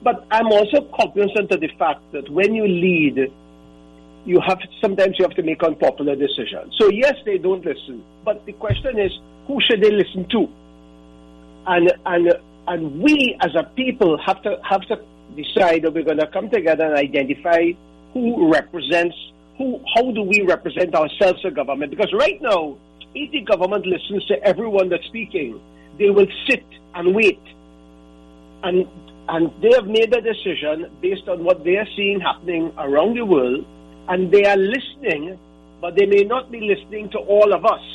But I'm also cognizant of the fact that when you lead, sometimes you have to make unpopular decisions. So yes, they don't listen, but the question is, who should they listen to? And we as a people have to decide that we're going to come together and identify who represents how do we represent ourselves to government? Because right now, if the government listens to everyone that's speaking, they will sit and wait. And they have made a decision based on what they are seeing happening around the world, and they are listening, but they may not be listening to all of us.